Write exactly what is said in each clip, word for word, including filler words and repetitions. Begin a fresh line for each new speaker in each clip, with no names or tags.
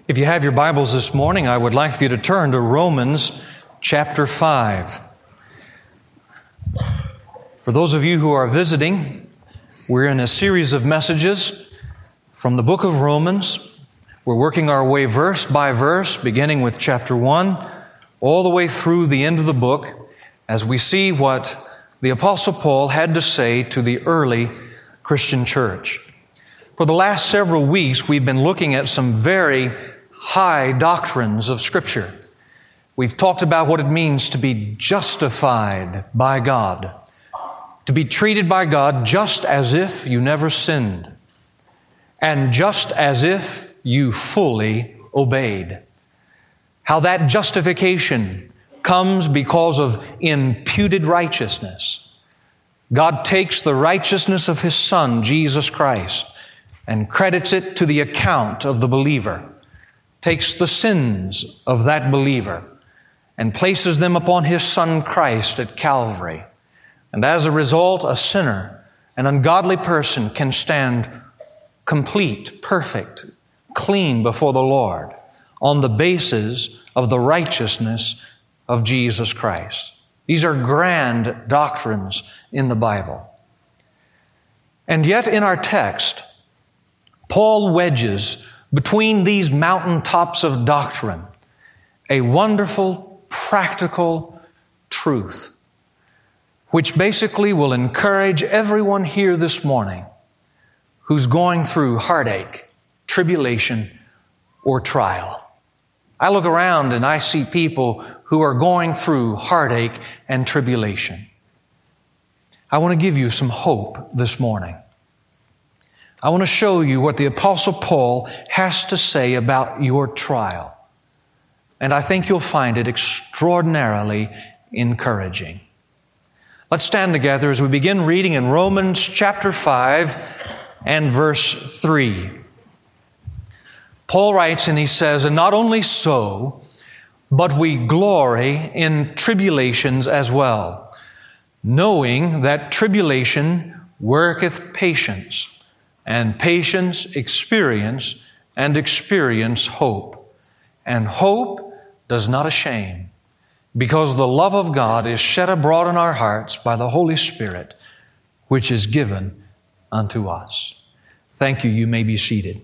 If you have your Bibles this morning, I would like for you to turn to Romans chapter five. For those of you who are visiting, we're in a series of messages from the book of Romans. We're working our way verse by verse, beginning with chapter one, all the way through the end of the book, as we see what the Apostle Paul had to say to the early Christian church. For the last several weeks, we've been looking at some very high doctrines of Scripture. We've talked about what it means to be justified by God, to be treated by God just as if you never sinned, and just as if you fully obeyed. How that justification comes because of imputed righteousness. God takes the righteousness of His Son, Jesus Christ, and credits it to the account of the believer, takes the sins of that believer and places them upon His Son Christ at Calvary. And as a result, a sinner, an ungodly person, can stand complete, perfect, clean before the Lord on the basis of the righteousness of Jesus Christ. These are grand doctrines in the Bible. And yet in our text, Paul wedges between these mountaintops of doctrine a wonderful, practical truth, which basically will encourage everyone here this morning who's going through heartache, tribulation, or trial. I look around and I see people who are going through heartache and tribulation. I want to give you some hope this morning. I want to show you what the Apostle Paul has to say about your trial. And I think you'll find it extraordinarily encouraging. Let's stand together as we begin reading in Romans chapter five and verse three. Paul writes and he says, "And not only so, but we glory in tribulations as well, knowing that tribulation worketh patience, and patience experience, and experience hope. And hope does not shame, because the love of God is shed abroad in our hearts by the Holy Spirit, which is given unto us." Thank you. You may be seated.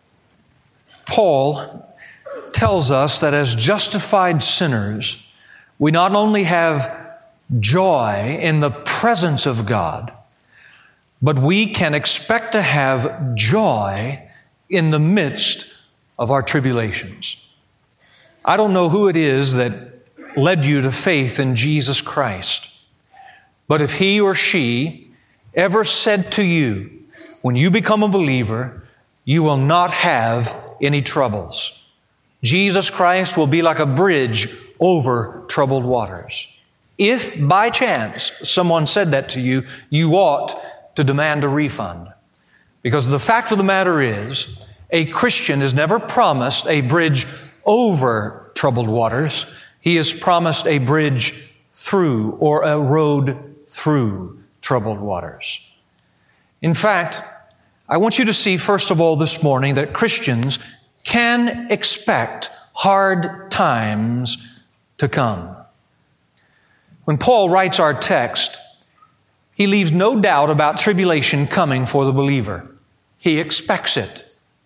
Paul tells us that as justified sinners, we not only have joy in the presence of God, but we can expect to have joy in the midst of our tribulations. I don't know who it is that led you to faith in Jesus Christ, but if he or she ever said to you, when you become a believer, you will not have any troubles. Jesus Christ will be like a bridge over troubled waters. If by chance someone said that to you, you ought to demand a refund. Because the fact of the matter is, a Christian is never promised a bridge over troubled waters. He is promised a bridge through, or a road through troubled waters. In fact, I want you to see, first of all, this morning that Christians can expect hard times to come. When Paul writes our text, he leaves no doubt about tribulation coming for the believer. He expects it.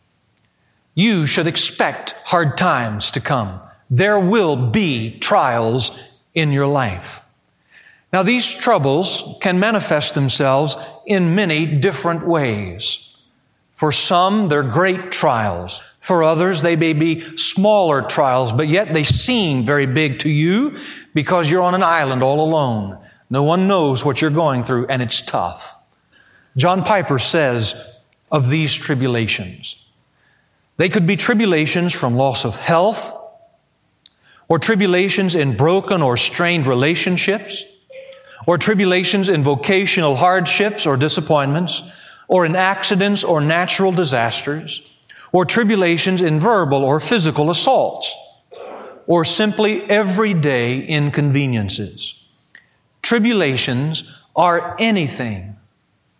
You should expect hard times to come. There will be trials in your life. Now, these troubles can manifest themselves in many different ways. For some, they're great trials. For others, they may be smaller trials, but yet they seem very big to you because you're on an island all alone. No one knows what you're going through, and it's tough. John Piper says of these tribulations, they could be tribulations from loss of health, or tribulations in broken or strained relationships, or tribulations in vocational hardships or disappointments, or in accidents or natural disasters, or tribulations in verbal or physical assaults, or simply everyday inconveniences. Tribulations are anything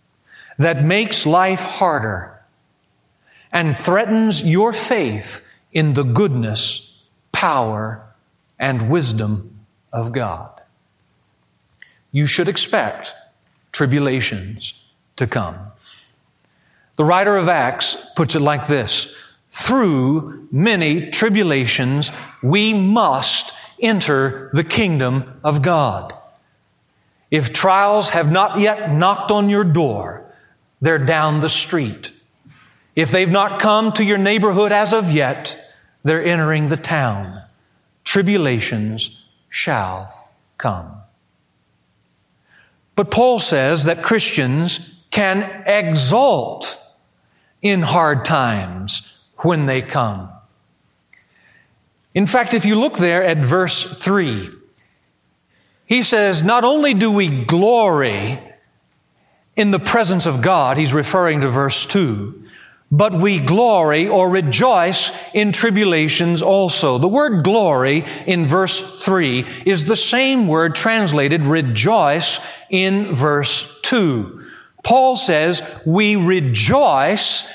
that makes life harder and threatens your faith in the goodness, power, and wisdom of God. You should expect tribulations to come. The writer of Acts puts it like this: through many tribulations we must enter the kingdom of God. If trials have not yet knocked on your door, they're down the street. If they've not come to your neighborhood as of yet, they're entering the town. Tribulations shall come. But Paul says that Christians can exult in hard times when they come. In fact, if you look there at verse three, he says, not only do we glory in the presence of God, he's referring to verse two, but we glory or rejoice in tribulations also. The word glory in verse three is the same word translated rejoice in verse two. Paul says we rejoice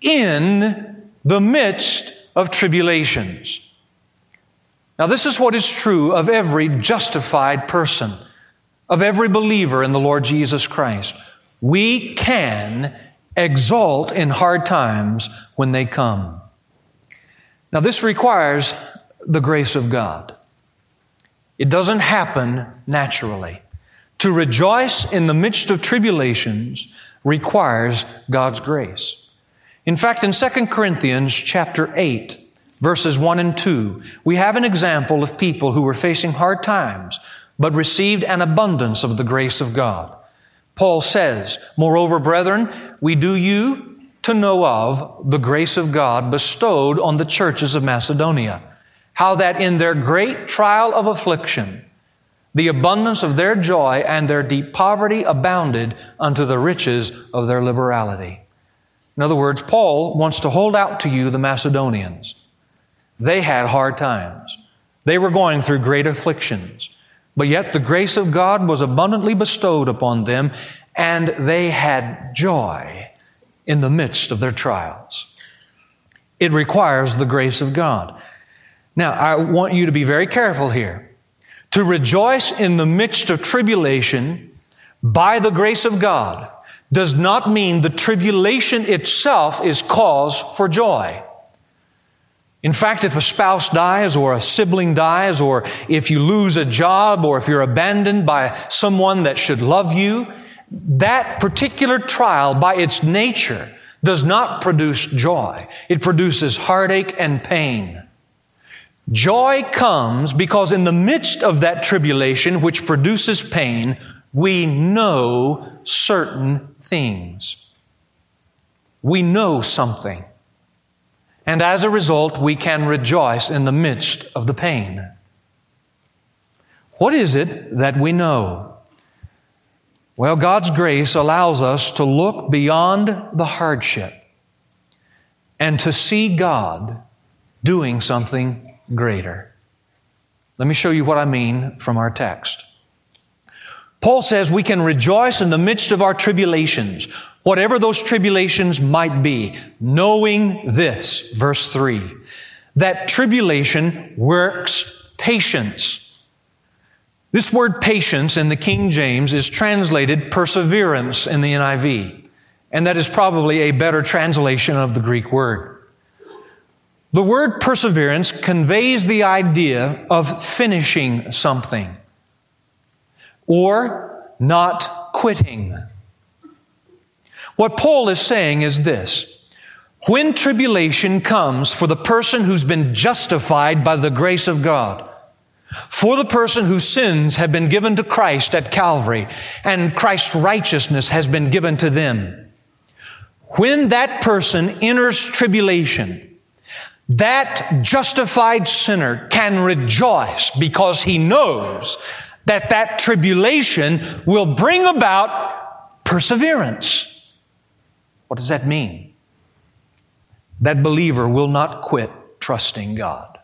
in the midst of tribulations. Now, this is what is true of every justified person, of every believer in the Lord Jesus Christ. We can exult in hard times when they come. Now, this requires the grace of God. It doesn't happen naturally. To rejoice in the midst of tribulations requires God's grace. In fact, in Second Corinthians chapter eight, verses one and two, we have an example of people who were facing hard times, but received an abundance of the grace of God. Paul says, moreover, brethren, we do you to know of the grace of God bestowed on the churches of Macedonia, how that in their great trial of affliction, the abundance of their joy and their deep poverty abounded unto the riches of their liberality. In other words, Paul wants to hold out to you the Macedonians. They had hard times. They were going through great afflictions. But yet the grace of God was abundantly bestowed upon them, and they had joy in the midst of their trials. It requires the grace of God. Now, I want you to be very careful here. To rejoice in the midst of tribulation by the grace of God does not mean the tribulation itself is cause for joy. In fact, if a spouse dies or a sibling dies, or if you lose a job, or if you're abandoned by someone that should love you, that particular trial by its nature does not produce joy. It produces heartache and pain. Joy comes because in the midst of that tribulation, which produces pain, we know certain things. We know something. And as a result, we can rejoice in the midst of the pain. What is it that we know? Well, God's grace allows us to look beyond the hardship and to see God doing something greater. Let me show you what I mean from our text. Paul says we can rejoice in the midst of our tribulations, whatever those tribulations might be, knowing this, verse three, that tribulation works patience. This word patience in the King James is translated perseverance in the N I V, and that is probably a better translation of the Greek word. The word perseverance conveys the idea of finishing something or not quitting. What Paul is saying is this: when tribulation comes for the person who's been justified by the grace of God, for the person whose sins have been given to Christ at Calvary, and Christ's righteousness has been given to them, when that person enters tribulation, that justified sinner can rejoice because he knows that that tribulation will bring about perseverance. What does that mean? That believer will not quit trusting God.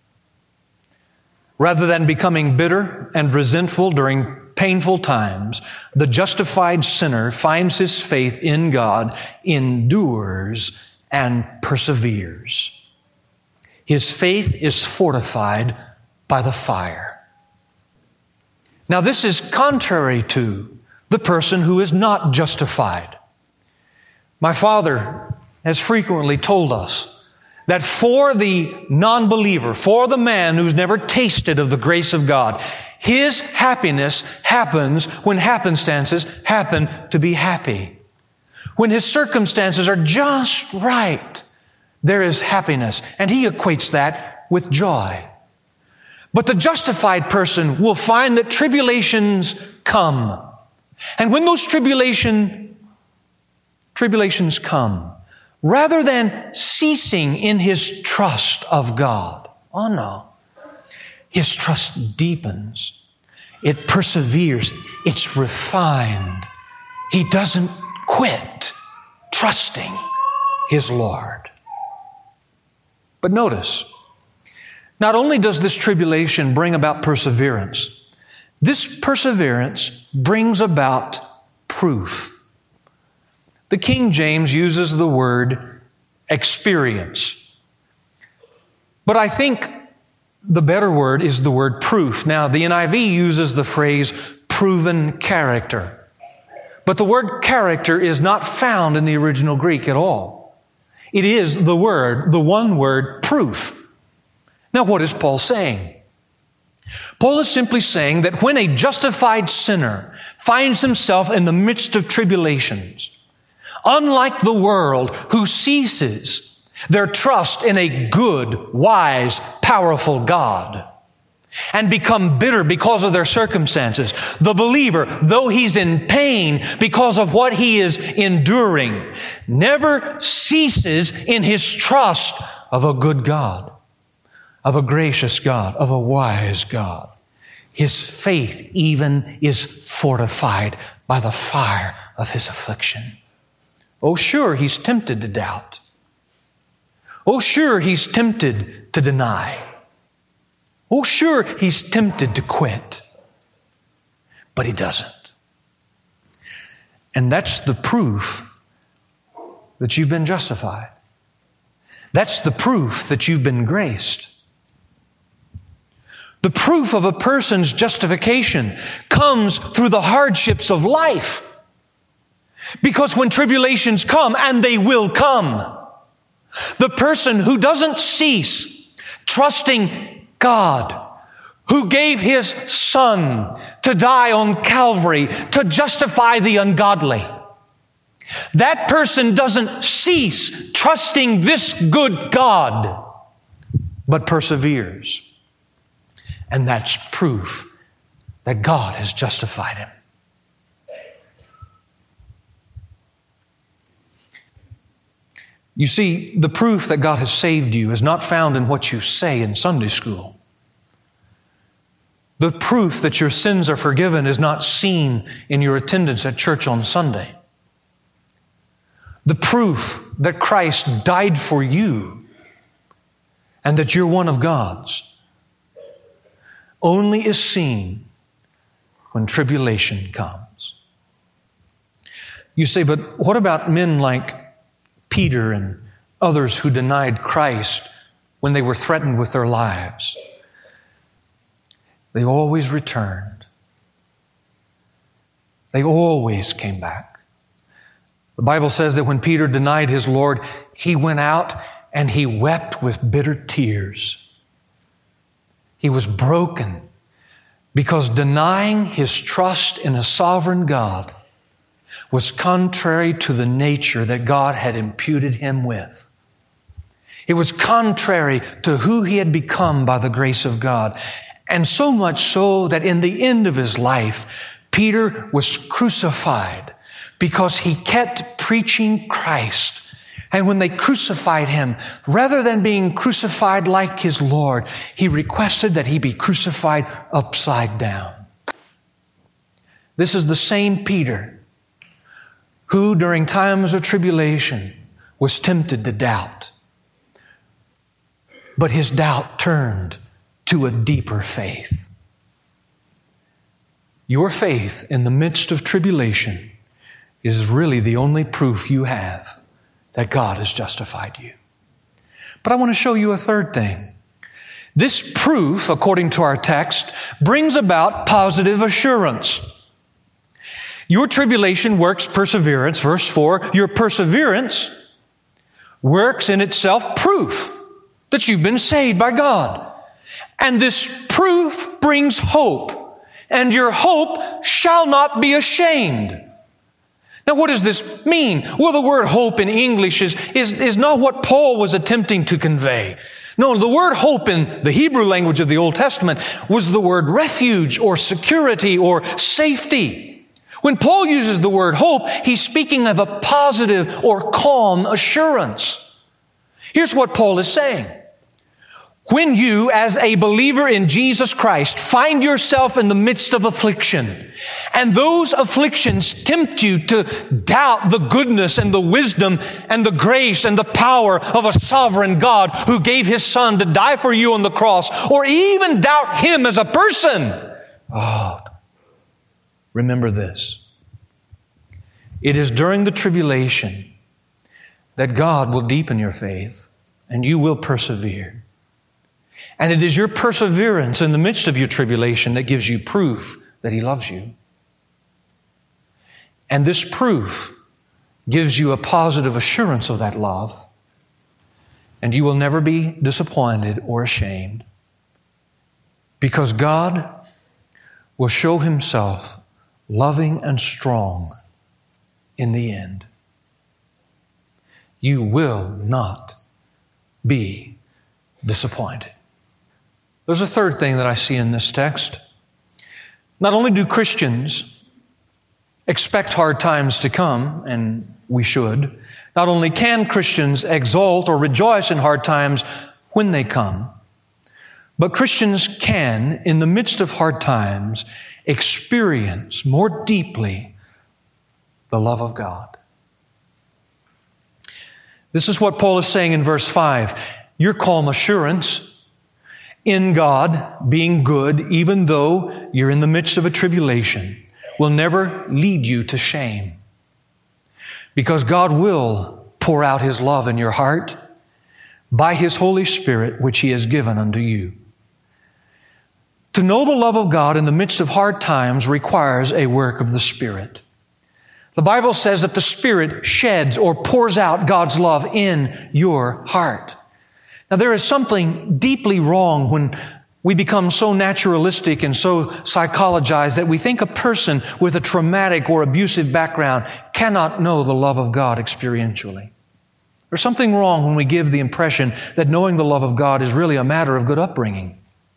Rather than becoming bitter and resentful during painful times, the justified sinner finds his faith in God, endures, and perseveres. His faith is fortified by the fire. Now, this is contrary to the person who is not justified. My father has frequently told us that for the non-believer, for the man who's never tasted of the grace of God, his happiness happens when happenstances happen to be happy. When his circumstances are just right, there is happiness, and he equates that with joy. But the justified person will find that tribulations come. And when those tribulation, tribulations come, rather than ceasing in his trust of God, oh no, his trust deepens. It perseveres. It's refined. He doesn't quit trusting his Lord. But notice, not only does this tribulation bring about perseverance, this perseverance brings about proof. The King James uses the word experience. But I think the better word is the word proof. Now, the N I V uses the phrase proven character. But the word character is not found in the original Greek at all. It is the word, the one word, proof. Now, what is Paul saying? Paul is simply saying that when a justified sinner finds himself in the midst of tribulations, unlike the world who ceases their trust in a good, wise, powerful God and become bitter because of their circumstances, the believer, though he's in pain because of what he is enduring, never ceases in his trust of a good God, of a gracious God, of a wise God. His faith even is fortified by the fire of his affliction. Oh, sure, he's tempted to doubt. Oh, sure, he's tempted to deny. Oh, sure, he's tempted to quit. But he doesn't. And that's the proof that you've been justified. That's the proof that you've been graced. The proof of a person's justification comes through the hardships of life. Because when tribulations come, and they will come, the person who doesn't cease trusting God, who gave His Son to die on Calvary to justify the ungodly, that person doesn't cease trusting this good God, but perseveres. And that's proof that God has justified him. You see, the proof that God has saved you is not found in what you say in Sunday school. The proof that your sins are forgiven is not seen in your attendance at church on Sunday. The proof that Christ died for you and that you're one of God's only is seen when tribulation comes. You say, but what about men like Peter and others who denied Christ when they were threatened with their lives? They always returned. They always came back. The Bible says that when Peter denied his Lord, he went out and he wept with bitter tears. He was broken because denying his trust in a sovereign God was contrary to the nature that God had imputed him with. It was contrary to who he had become by the grace of God. And so much so that in the end of his life, Peter was crucified because he kept preaching Christ. And when they crucified him, rather than being crucified like his Lord, he requested that he be crucified upside down. This is the same Peter who, during times of tribulation, was tempted to doubt. But his doubt turned to a deeper faith. Your faith in the midst of tribulation is really the only proof you have that God has justified you. But I want to show you a third thing. This proof, according to our text, brings about positive assurance. Your tribulation works perseverance, verse four. Your perseverance works in itself proof that you've been saved by God. And this proof brings hope, and your hope shall not be ashamed. Now, what does this mean? Well, the word hope in English is, is, is not what Paul was attempting to convey. No, the word hope in the Hebrew language of the Old Testament was the word refuge or security or safety. When Paul uses the word hope, he's speaking of a positive or calm assurance. Here's what Paul is saying. When you, as a believer in Jesus Christ, find yourself in the midst of affliction, and those afflictions tempt you to doubt the goodness and the wisdom and the grace and the power of a sovereign God who gave His Son to die for you on the cross, or even doubt Him as a person, oh, remember this. It is during the tribulation that God will deepen your faith and you will persevere. And it is your perseverance in the midst of your tribulation that gives you proof that He loves you. And this proof gives you a positive assurance of that love. And you will never be disappointed or ashamed, because God will show Himself loving and strong in the end. You will not be disappointed. There's a third thing that I see in this text. Not only do Christians expect hard times to come, and we should, not only can Christians exult or rejoice in hard times when they come, but Christians can, in the midst of hard times, experience more deeply the love of God. This is what Paul is saying in verse five. Your calm assurance in God being good, even though you're in the midst of a tribulation, will never lead you to shame. Because God will pour out His love in your heart by His Holy Spirit, which He has given unto you. To know the love of God in the midst of hard times requires a work of the Spirit. The Bible says that the Spirit sheds or pours out God's love in your heart. Now, there is something deeply wrong when we become so naturalistic and so psychologized that we think a person with a traumatic or abusive background cannot know the love of God experientially. There's something wrong when we give the impression that knowing the love of God is really a matter of good upbringing.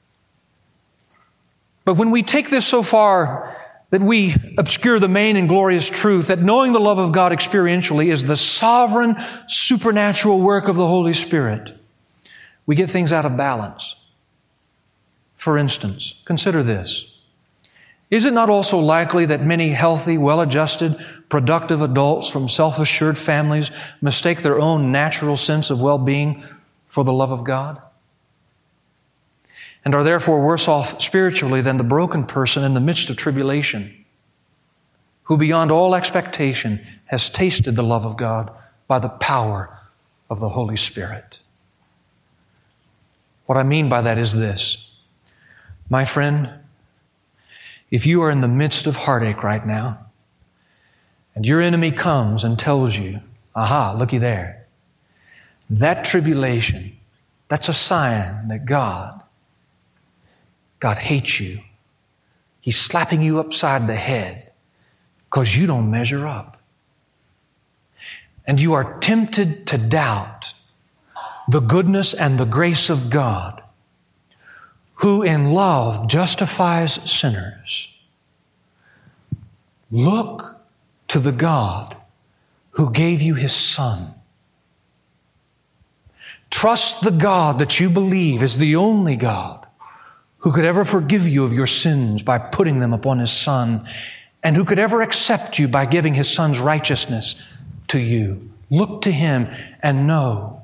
But when we take this so far that we obscure the main and glorious truth that knowing the love of God experientially is the sovereign, supernatural work of the Holy Spirit, we get things out of balance. For instance, consider this. Is it not also likely that many healthy, well-adjusted, productive adults from self-assured families mistake their own natural sense of well-being for the love of God? And are therefore worse off spiritually than the broken person in the midst of tribulation, who beyond all expectation has tasted the love of God by the power of the Holy Spirit? What I mean by that is this. My friend, if you are in the midst of heartache right now, and your enemy comes and tells you, aha, looky there, that tribulation, that's a sign that God, God hates you. He's slapping you upside the head because you don't measure up. And you are tempted to doubt the goodness and the grace of God, who in love justifies sinners. Look to the God who gave you His Son. Trust the God that you believe is the only God who could ever forgive you of your sins by putting them upon His Son, and who could ever accept you by giving His Son's righteousness to you. Look to Him and know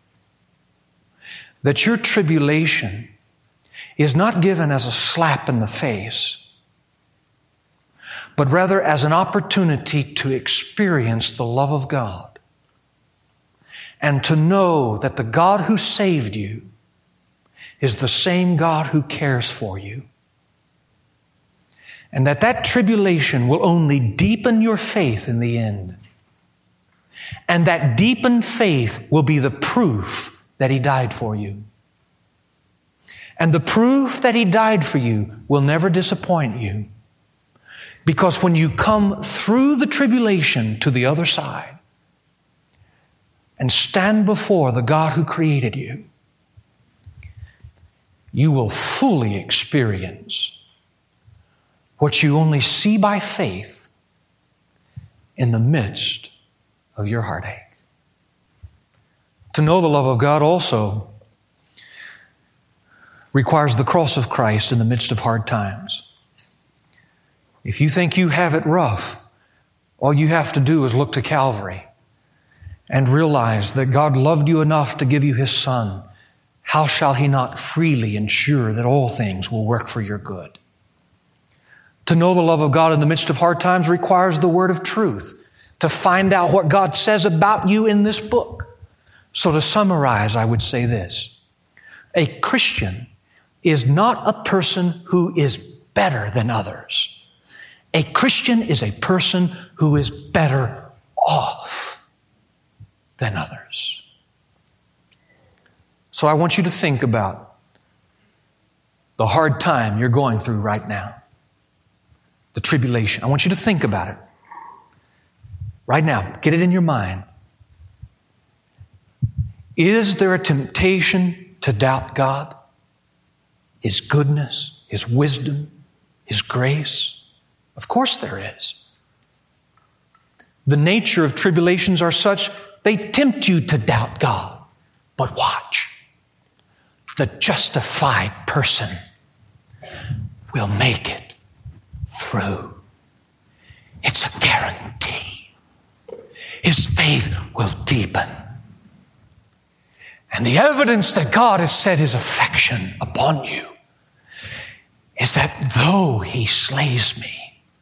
that your tribulation is not given as a slap in the face, but rather as an opportunity to experience the love of God and to know that the God who saved you is the same God who cares for you. And that that tribulation will only deepen your faith in the end. And that deepened faith will be the proof that He died for you. And the proof that He died for you will never disappoint you. Because when you come through the tribulation to the other side and stand before the God who created you, you will fully experience what you only see by faith in the midst of your heartache. To know the love of God also requires the cross of Christ in the midst of hard times. If you think you have it rough, all you have to do is look to Calvary and realize that God loved you enough to give you His Son. How shall He not freely ensure that all things will work for your good? To know the love of God in the midst of hard times requires the word of truth, to find out what God says about you in this book. So to summarize, I would say this: a Christian is not a person who is better than others. A Christian is a person who is better off than others. So I want you to think about the hard time you're going through right now. The tribulation. I want you to think about it. Right now, get it in your mind. Is there a temptation to doubt God? His goodness, His wisdom, His grace? Of course there is. The nature of tribulations are such, they tempt you to doubt God. But watch. The justified person will make it through. It's a guarantee. His faith will deepen. And the evidence that God has set His affection upon you is that though He slays me,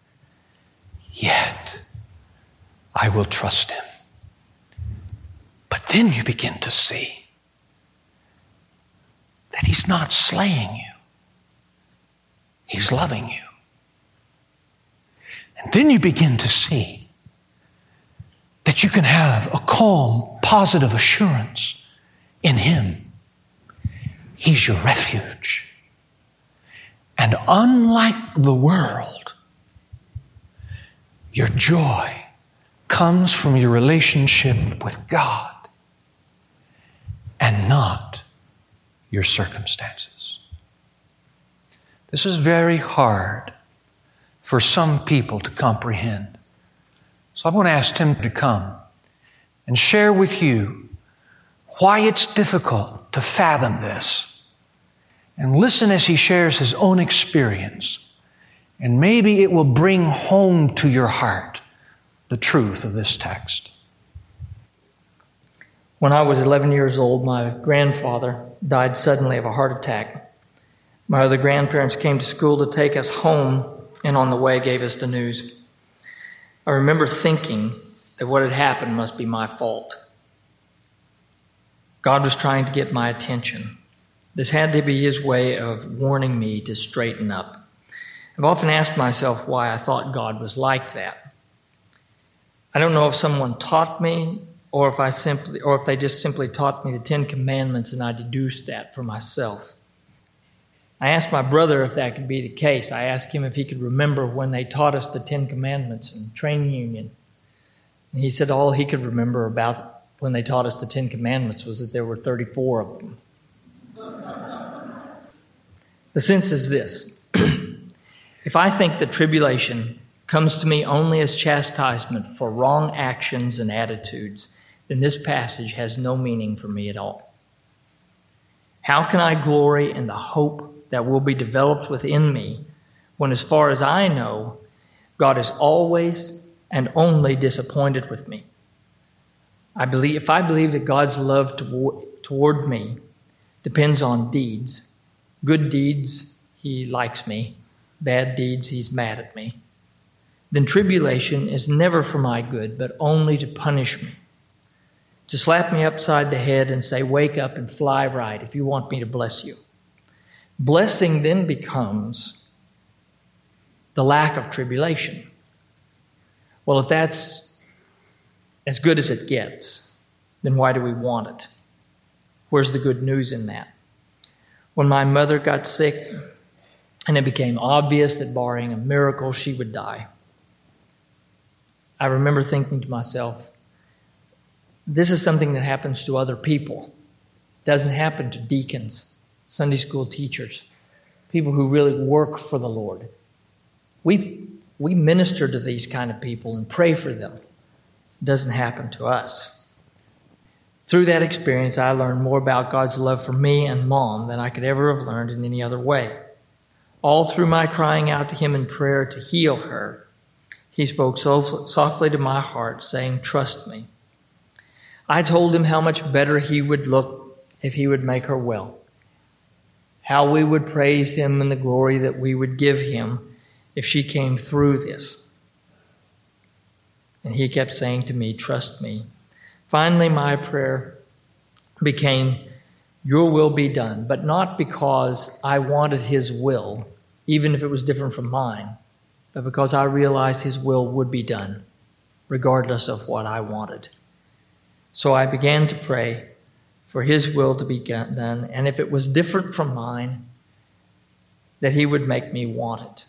yet I will trust Him. But then you begin to see that He's not slaying you. He's loving you. And then you begin to see that you can have a calm, positive assurance in Him. He's your refuge. And unlike the world, your joy comes from your relationship with God and not your circumstances. This is very hard for some people to comprehend. So I'm going to ask Tim to come and share with you why it's difficult to fathom this. And listen as he shares his own experience. And maybe it will bring home to your heart the truth of this text.
When I was eleven years old, my grandfather died suddenly of a heart attack. My other grandparents came to school to take us home, and on the way gave us the news. I remember thinking that what had happened must be my fault. God was trying to get my attention. This had to be His way of warning me to straighten up. I've often asked myself why I thought God was like that. I don't know if someone taught me or if I simply, or if they just simply taught me the Ten Commandments and I deduced that for myself. I asked my brother if that could be the case. I asked him if he could remember when they taught us the Ten Commandments in training union. And he said all he could remember about when they taught us the Ten Commandments was that there were thirty-four of them. The sense is this. If I think that tribulation comes to me only as chastisement for wrong actions and attitudes, then this passage has no meaning for me at all. How can I glory in the hope that will be developed within me when, as far as I know, God is always and only disappointed with me? I believe, if I believe that God's love toward, toward me depends on deeds, good deeds, He likes me, bad deeds, He's mad at me, then tribulation is never for my good, but only to punish me. to slap me upside the head and say, wake up and fly right if you want me to bless you. Blessing then becomes the lack of tribulation. Well, if that's as good as it gets, then why do we want it? Where's the good news in that? When my mother got sick and it became obvious that barring a miracle, she would die, I remember thinking to myself, this is something that happens to other people. It doesn't happen to deacons, Sunday school teachers, people who really work for the Lord. We, we minister to these kind of people and pray for them. It doesn't happen to us. Through that experience, I learned more about God's love for me and Mom than I could ever have learned in any other way. All through my crying out to Him in prayer to heal her, He spoke so softly to my heart, saying, trust me. I told Him how much better He would look if He would make her well, how we would praise Him and the glory that we would give Him if she came through this. And He kept saying to me, trust me. Finally, my prayer became, your will be done, but not because I wanted His will, even if it was different from mine, but because I realized His will would be done, regardless of what I wanted. So I began to pray for His will to be done, and if it was different from mine, that He would make me want it.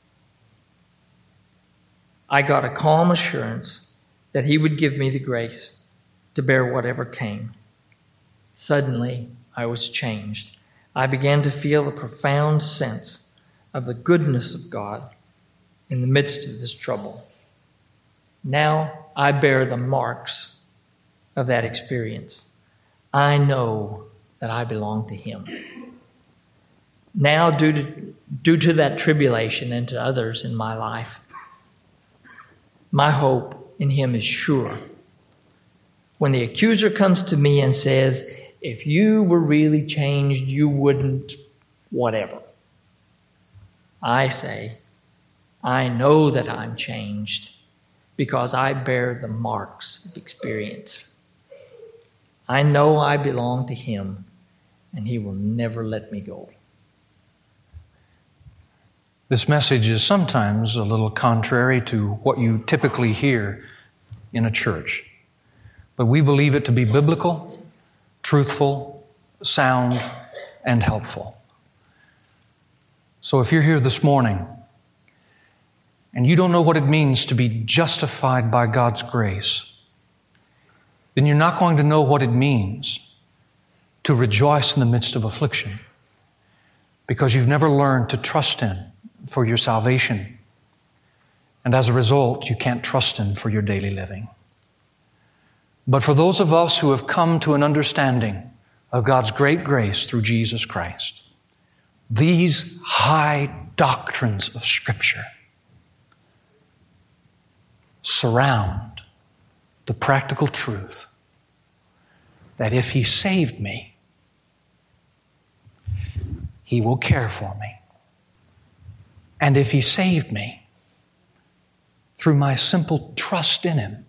I got a calm assurance that He would give me the grace to bear whatever came. Suddenly, I was changed. I began to feel a profound sense of the goodness of God in the midst of this trouble. Now I bear the marks of that experience. I know that I belong to Him. Now, due to, due to that tribulation and to others in my life, my hope in Him is sure. When the accuser comes to me and says, if you were really changed, you wouldn't whatever, I say, I know that I'm changed because I bear the marks of experience. I know I belong to Him, and He will never let me go.
This message is sometimes a little contrary to what you typically hear in a church. But we believe it to be biblical, truthful, sound, and helpful. So if you're here this morning and you don't know what it means to be justified by God's grace, then you're not going to know what it means to rejoice in the midst of affliction, because you've never learned to trust Him for your salvation. And as a result, you can't trust Him for your daily living. But for those of us who have come to an understanding of God's great grace through Jesus Christ, these high doctrines of Scripture surround the practical truth that if He saved me, He will care for me. And if He saved me through my simple trust in Him,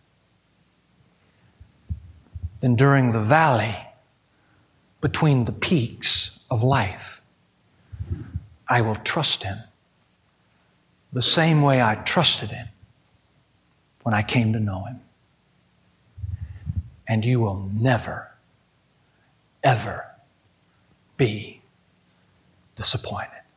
then during the valley between the peaks of life, I will trust Him the same way I trusted Him when I came to know Him. And you will never, ever be disappointed.